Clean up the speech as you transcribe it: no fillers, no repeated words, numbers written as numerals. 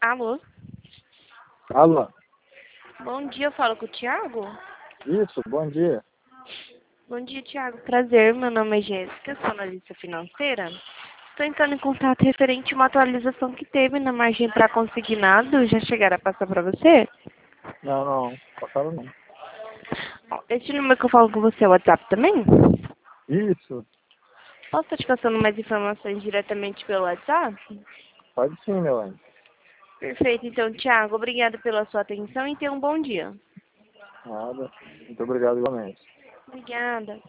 Alô? Alô? Bom dia, eu falo com o Thiago? Isso, bom dia. Bom dia, Thiago. Prazer, meu nome é Jéssica, eu sou analista financeira. Estou entrando em contato referente a uma atualização que teve na margem para consignado. Já chegaram a passar para você? Não, passaram não. Ó, esse número que eu falo com você é o WhatsApp também? Isso, Posso estar te passando mais informações diretamente pelo WhatsApp? pode sim, meu anjo. Perfeito, então, Thiago, obrigada pela sua atenção e tenha um bom dia. Nada. Muito obrigado igualmente. Obrigada.